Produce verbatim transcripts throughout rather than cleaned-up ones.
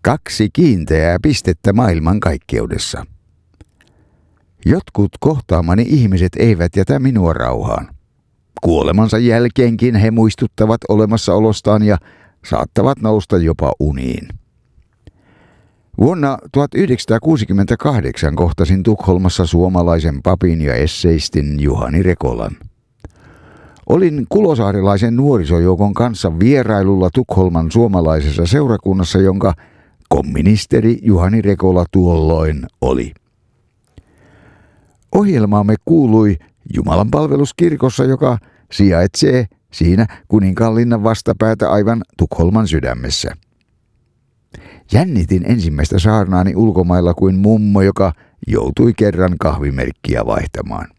Kaksi kiinteää pistettä maailmankaikkeudessa. Jotkut kohtaamani ihmiset eivät jätä minua rauhaan. Kuolemansa jälkeenkin he muistuttavat olemassaolostaan ja saattavat nousta jopa uniin. Vuonna tuhatyhdeksänsataakuusikymmentäkahdeksan kohtasin Tukholmassa suomalaisen papin ja esseistin Juhani Rekolan. Olin kulosaarilaisen nuorisojoukon kanssa vierailulla Tukholman suomalaisessa seurakunnassa, jonka komministeri Juhani Rekola tuolloin oli. Ohjelmaamme kuului Jumalanpalveluskirkossa, joka sijaitsee siinä Kuninkaanlinnan vastapäätä aivan Tukholman sydämessä. Jännitin ensimmäistä saarnaani ulkomailla kuin mummo, joka joutui kerran kahvimerkkiä vaihtamaan.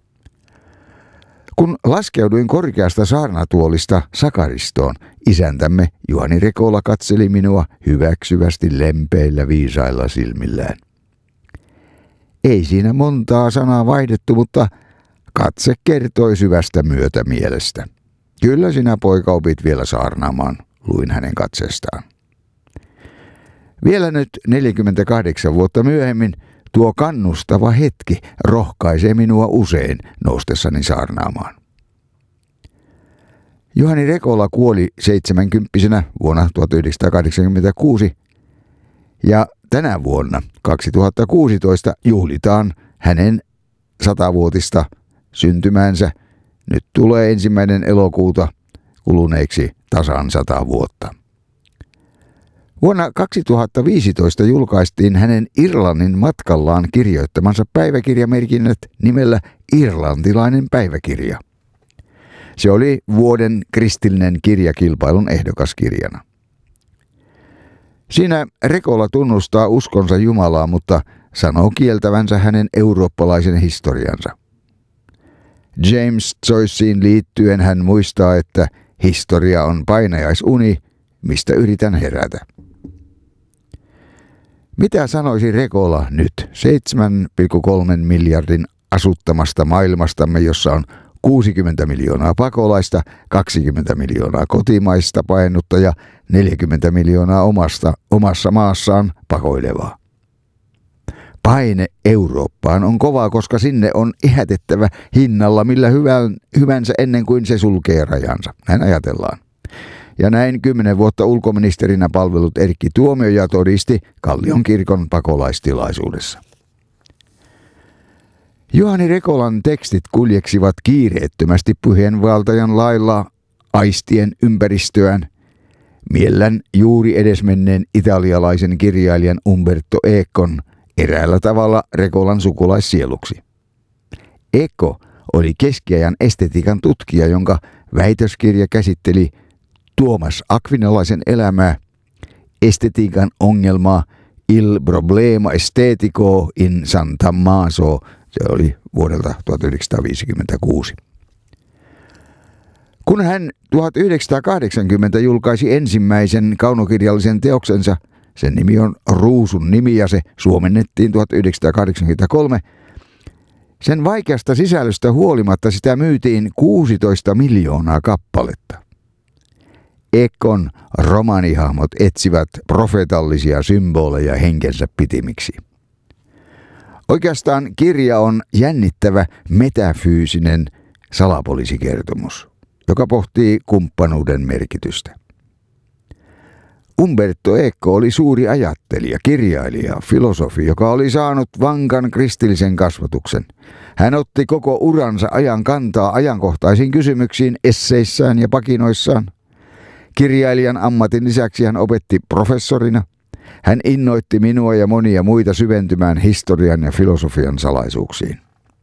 Kun laskeuduin korkeasta saarnatuolista sakaristoon, isäntämme Juhani Rekola katseli minua hyväksyvästi lempeillä viisailla silmillään. Ei siinä montaa sanaa vaihdettu, mutta katse kertoi syvästä myötämielestä. Kyllä sinä poika opit vielä saarnaamaan, luin hänen katseestaan. Vielä nyt neljäkymmentäkahdeksan vuotta myöhemmin tuo kannustava hetki rohkaisee minua usein noustessani saarnaamaan. Juhani Rekola kuoli seitsemänkymppisenä vuonna tuhatyhdeksänsataakahdeksankymmentäkuusi ja tänä vuonna kaksituhattakuusitoista juhlitaan hänen satavuotista syntymäänsä. Nyt tulee ensimmäinen elokuuta kuluneeksi tasan sata vuotta. Vuonna kaksituhattaviisitoista julkaistiin hänen Irlannin matkallaan kirjoittamansa päiväkirjamerkinnät nimellä Irlantilainen päiväkirja. Se oli vuoden kristillinen kirjakilpailun ehdokaskirjana. Siinä Rekola tunnustaa uskonsa Jumalaa, mutta sanoo kieltävänsä hänen eurooppalaisen historiansa. James Joyceen liittyen hän muistaa, että historia on painajaisuni, mistä yritän herätä. Mitä sanoisi Rekola nyt seitsemän pilkku kolme miljardin asuttamasta maailmastamme, jossa on kuusikymmentä miljoonaa pakolaista, kaksikymmentä miljoonaa kotimaista paennutta ja neljäkymmentä miljoonaa omasta, omassa maassaan pakoilevaa? Paine Eurooppaan on kovaa, koska sinne on ihätettävä hinnalla millä hyvän, hyvänsä ennen kuin se sulkee rajansa. Näin ajatellaan. Ja näin kymmenen vuotta ulkoministerinä palvelut Erkki Tuomioja todisti Kallion kirkon pakolaistilaisuudessa. Juhani Rekolan tekstit kuljeksivat kiireettömästi puheenvaltajan lailla aistien ympäristöään, miellän juuri edesmenneen italialaisen kirjailijan Umberto Econ eräällä tavalla Rekolan sukulaissieluksi. Eco oli keskiajan estetiikan tutkija, jonka väitöskirja käsitteli Tuomas Akvinolaisen elämää, estetiikan ongelmaa, Il problema estetico in San Tommaso. Se oli vuodelta tuhatyhdeksänsataaviisikymmentäkuusi. Kun hän tuhatyhdeksänsataakahdeksankymmentä julkaisi ensimmäisen kaunokirjallisen teoksensa, sen nimi on Ruusun nimi ja se suomennettiin tuhatyhdeksänsataakahdeksankymmentäkolme, sen vaikeasta sisällöstä huolimatta sitä myytiin kuusitoista miljoonaa kappaletta. Econ romaanihahmot etsivät profeetallisia symboleja henkensä pitimiksi. Oikeastaan kirja on jännittävä metafyysinen salapoliisikertomus, joka pohtii kumppanuuden merkitystä. Umberto Eco oli suuri ajattelija, kirjailija, filosofi, joka oli saanut vankan kristillisen kasvatuksen. Hän otti koko uransa ajan kantaa ajankohtaisiin kysymyksiin esseissään ja pakinoissaan. Kirjailijan ammatin lisäksi hän opetti professorina. Hän innoitti minua ja monia muita syventymään historian ja filosofian salaisuuksiin.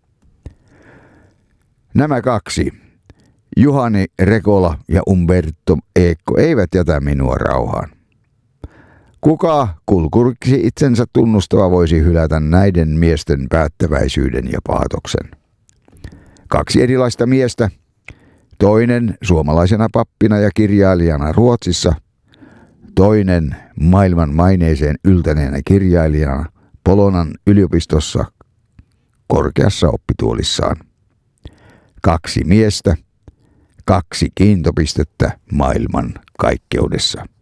Nämä kaksi, Juhani Rekola ja Umberto Eco, eivät jätä minua rauhaan. Kuka kulkuriksi itsensä tunnustava voisi hylätä näiden miesten päättäväisyyden ja paatoksen? Kaksi erilaista miestä, toinen suomalaisena pappina ja kirjailijana Ruotsissa, toinen maailman maineeseen yltäneenä kirjailijana Polonan yliopistossa korkeassa oppituolissaan. Kaksi miestä, kaksi kiintopistettä maailman kaikkeudessa.